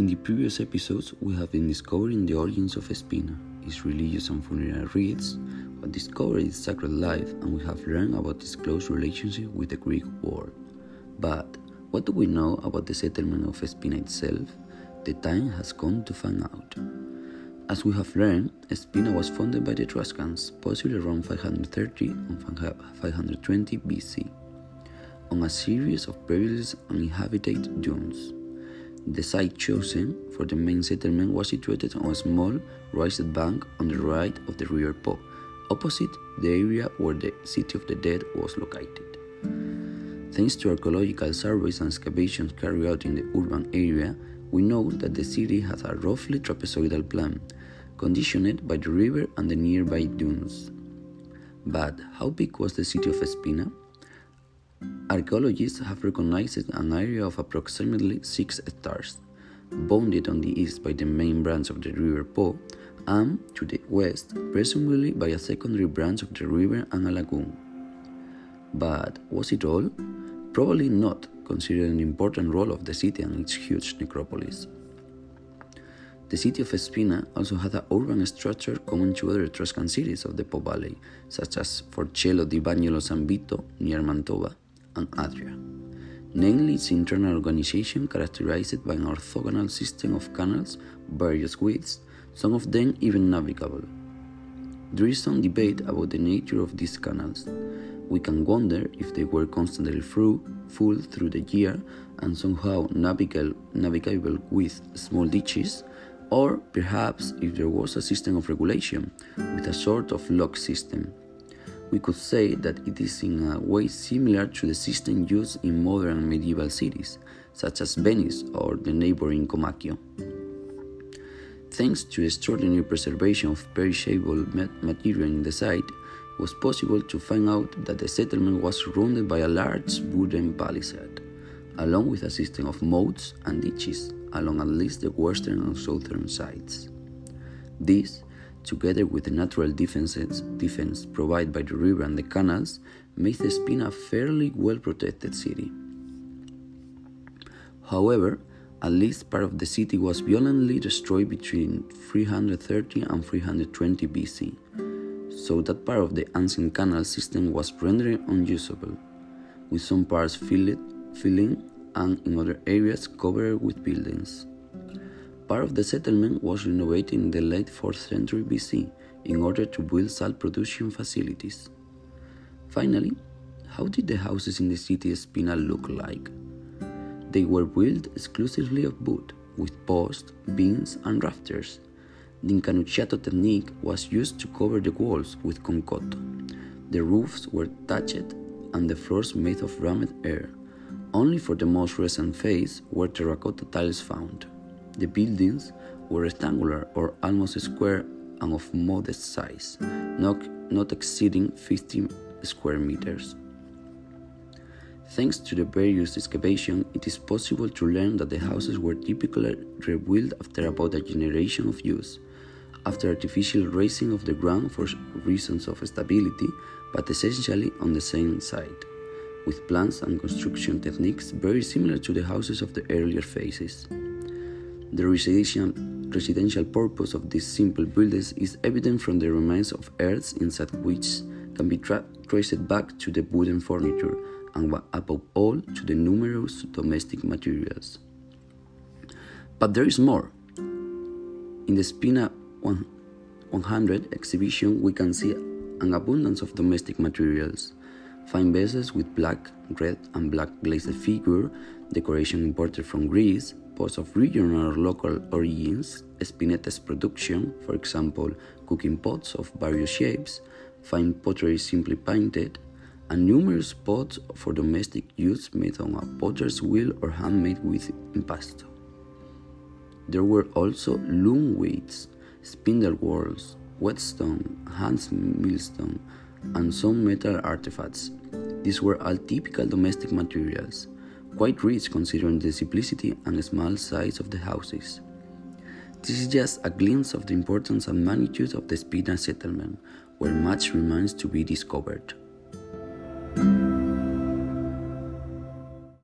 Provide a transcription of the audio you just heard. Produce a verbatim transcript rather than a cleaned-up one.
the previous episodes, we have been discovering the origins of Espina, its religious and funeral rites, what discovered its sacred life, and we have learned about its close relationship with the Greek world. But what do we know about the settlement of Espina itself? The time has come to find out. As we have learned, Espina was founded by the Etruscans, possibly around five hundred thirty and five hundred twenty B C, on a series of perilous uninhabited dunes. The site chosen for the main settlement was situated on a small raised bank on the right of the River Po, opposite the area where the City of the Dead was located. Thanks to archaeological surveys and excavations carried out in the urban area, we know that the city has a roughly trapezoidal plan, conditioned by the river and the nearby dunes. But how big was the city of Espina? Archaeologists have recognized an area of approximately six hectares, bounded on the east by the main branch of the River Po, and to the west, presumably by a secondary branch of the river and a lagoon. But was it all? Probably not, considering the important role of the city and its huge necropolis. The city of Espina also had an urban structure common to other Etruscan cities of the Po Valley, such as Forcello di Bagnolo San Vito near Mantova, and Adria, namely its internal organization characterized by an orthogonal system of canals, various widths, some of them even navigable. There is some debate about the nature of these canals. We can wonder if they were constantly through, full through the year and somehow navigable, navigable with small ditches, or perhaps if there was a system of regulation with a sort of lock system. We could say that it is in a way similar to the system used in modern medieval cities, such as Venice or the neighboring Comacchio. Thanks to the extraordinary preservation of perishable material in the site, it was possible to find out that the settlement was surrounded by a large wooden palisade, along with a system of moats and ditches along at least the western and southern sides. This, together with the natural defenses, defense provided by the river and the canals, made Espina a fairly well-protected city. However, at least part of the city was violently destroyed between three hundred thirty and three hundred twenty B C, so that part of the ancient canal system was rendered unusable, with some parts filled, filling and in other areas covered with buildings. Part of the settlement was renovated in the late fourth century B C in order to build salt production facilities. Finally, how did the houses in the city of Espina look like? They were built exclusively of wood, with posts, beams, and rafters. The incanucciato technique was used to cover the walls with concotto. The roofs were thatched and the floors made of rammed earth. Only for the most recent phase were terracotta tiles found. The buildings were rectangular or almost square and of modest size, not, not exceeding fifty square meters. Thanks to the various excavations, it is possible to learn that the houses were typically rebuilt after about a generation of use, after artificial raising of the ground for reasons of stability, but essentially on the same site, with plans and construction techniques very similar to the houses of the earlier phases. The residential, residential purpose of these simple buildings is evident from the remains of earths inside which can be tra- traced back to the wooden furniture and above all to the numerous domestic materials. But there is more. In the Espina one hundred exhibition, we can see an abundance of domestic materials. Fine vases with black, red, and black glazed figure, decoration imported from Greece, pots of regional or local origins, Espinetta's production, for example, cooking pots of various shapes, fine pottery simply painted, and numerous pots for domestic use made on a potter's wheel or handmade with impasto. There were also loom weights, spindle whorls, whetstone, hand millstone, and some metal artifacts. These were all typical domestic materials, quite rich considering the simplicity and small size of the houses. This is just a glimpse of the importance and magnitude of the Espina settlement, where much remains to be discovered.